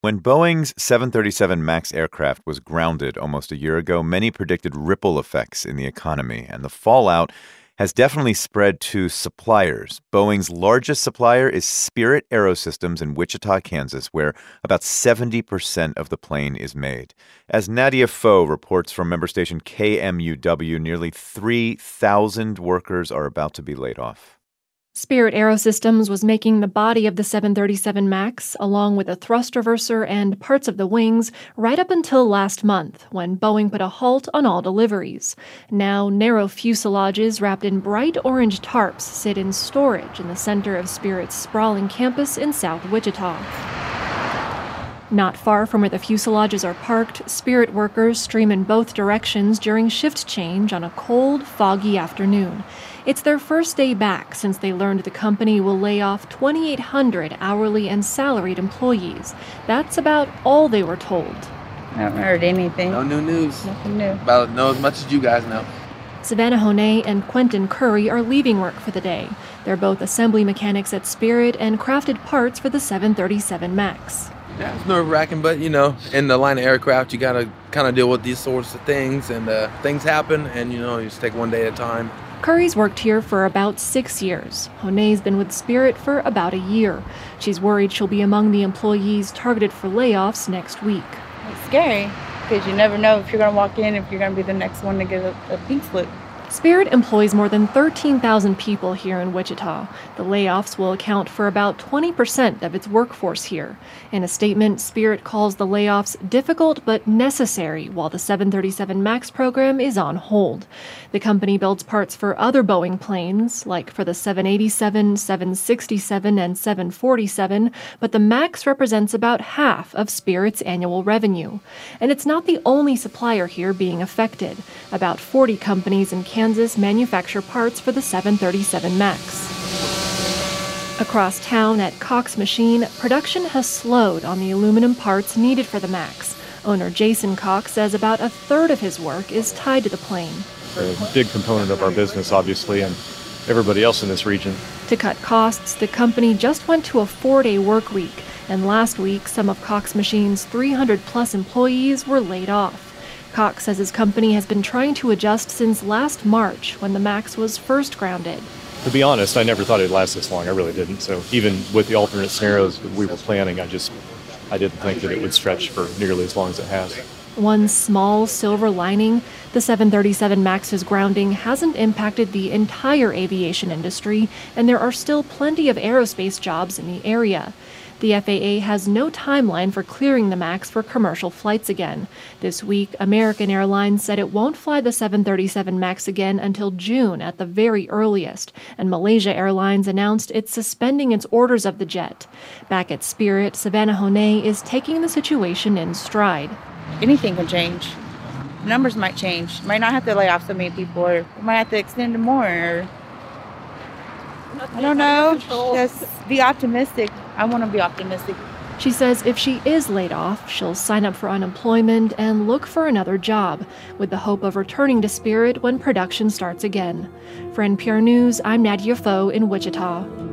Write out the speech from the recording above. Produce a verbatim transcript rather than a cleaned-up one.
When Boeing's seven thirty-seven MAX aircraft was grounded almost a year ago, many predicted ripple effects in the economy, and the fallout has definitely spread to suppliers. Boeing's largest supplier is Spirit AeroSystems in Wichita, Kansas, where about seventy percent of the plane is made. As Nadia Foe reports from member station K M U W, nearly three thousand workers are about to be laid off. Spirit AeroSystems was making the body of the seven thirty-seven MAX, along with a thrust reverser and parts of the wings, right up until last month, when Boeing put a halt on all deliveries. Now, narrow fuselages wrapped in bright orange tarps sit in storage in the center of Spirit's sprawling campus in South Wichita. Not far from where the fuselages are parked, Spirit workers stream in both directions during shift change on a cold, foggy afternoon. It's their first day back since they learned the company will lay off twenty-eight hundred hourly and salaried employees. That's about all they were told. I haven't heard anything. No new news. Nothing new. About know as much as you guys know. Savannah Honay and Quentin Curry are leaving work for the day. They're both assembly mechanics at Spirit and crafted parts for the seven thirty-seven MAX. Yeah, it's nerve-wracking, but, you know, in the line of aircraft, you got to kind of deal with these sorts of things, and uh, things happen, and, you know, you just take one day at a time. Curry's worked here for about six years. Honay's been with Spirit for about a year. She's worried she'll be among the employees targeted for layoffs next week. It's scary, because you never know if you're going to walk in, if you're going to be the next one to get a, a pink slip. Spirit employs more than thirteen thousand people here in Wichita. The layoffs will account for about twenty percent of its workforce here. In a statement, Spirit calls the layoffs difficult but necessary while the seven thirty-seven MAX program is on hold. The company builds parts for other Boeing planes, like for the seven eighty-seven, seven sixty-seven, and seven forty-seven, but the MAX represents about half of Spirit's annual revenue. And it's not the only supplier here being affected. About forty companies in Canada Kansas manufacture parts for the seven thirty-seven MAX. Across town at Cox Machine, production has slowed on the aluminum parts needed for the MAX. Owner Jason Cox says about a third of his work is tied to the plane. A big component of our business, obviously, and everybody else in this region. To cut costs, the company just went to a four-day work week, and last week, some of Cox Machine's three hundred plus employees were laid off. Cox says his company has been trying to adjust since last March when the MAX was first grounded. To be honest, I never thought it'd last this long. I really didn't. So even with the alternate scenarios that we were planning, I just I didn't think that it would stretch for nearly as long as it has. One small silver lining, the seven thirty-seven MAX's grounding hasn't impacted the entire aviation industry, and there are still plenty of aerospace jobs in the area. The F A A has no timeline for clearing the MAX for commercial flights again. This week, American Airlines said it won't fly the seven thirty-seven MAX again until June at the very earliest, and Malaysia Airlines announced it's suspending its orders of the jet. Back at Spirit, Savannah Honay is taking the situation in stride. Anything can change. Numbers might change. Might not have to lay off so many people, or might have to extend them more. Or I don't know. Just be optimistic. I want to be optimistic. She says if she is laid off, she'll sign up for unemployment and look for another job, with the hope of returning to Spirit when production starts again. For N P R News, I'm Nadia Foe in Wichita.